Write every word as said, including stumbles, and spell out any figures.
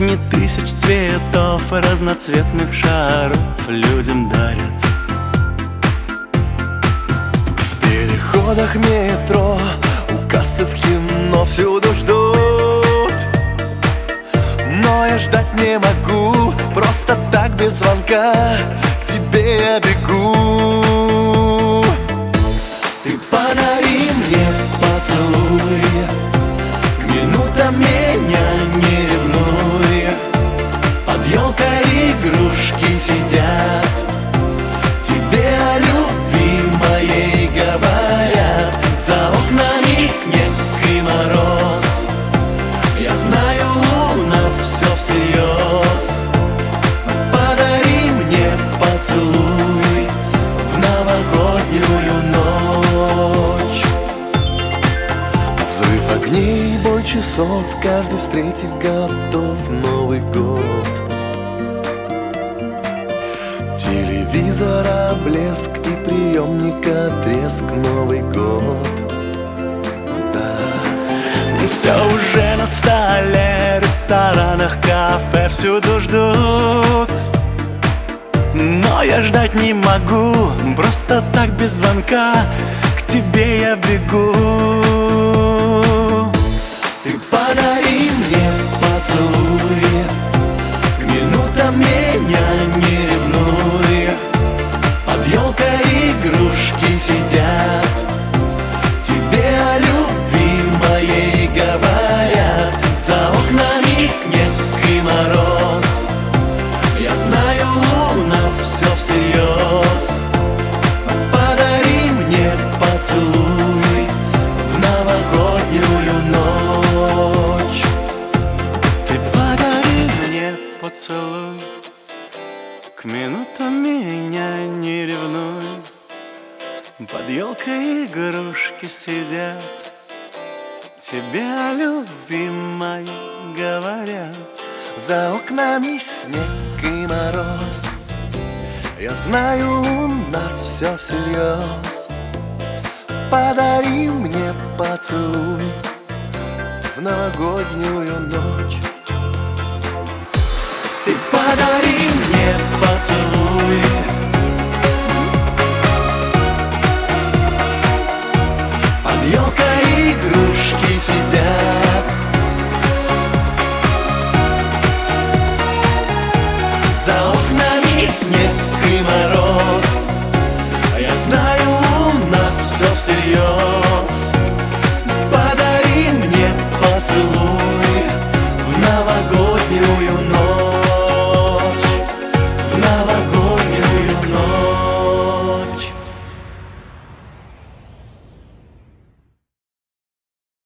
Сотни тысяч цветов и разноцветных шаров людям дарят. В переходах метро, у кассы в кино всюду ждут. Но я ждать не могу, просто так без звонка к тебе я бегу. Ты подари мне поцелуй, к минутам меня не ревнуй. Под елкой игрушки сидят, тебе о любви моей говорят. За окнами снег и мороз, я знаю, у нас все всерьез. Подари мне поцелуй в новогоднюю ночь. Взрыв огней, бой часов, каждый встретить готов Новый год. Телевизора блеск и приемника треск, Новый год. Да. Все уже на столе, ресторанах, кафе всюду ждут. Но я ждать не могу, просто так без звонка к тебе я бегу. Ты подари мне поцелуй, к минутам меня не ревнуй. Под елкой игрушки сидят, тебе о любви моей говорят. За окнами снег и мороз, я знаю, у нас все всерьез. Подари мне поцелуй в новогоднюю ночь. Ты подари мне поцелуй, к минутам меня не ревнуй. Под елкой игрушки сидят, тебе о любви моей говорят. За окнами снег и мороз, я знаю, у нас все всерьез. Подари мне поцелуй в новогоднюю ночь. Ты подари мне поцелуй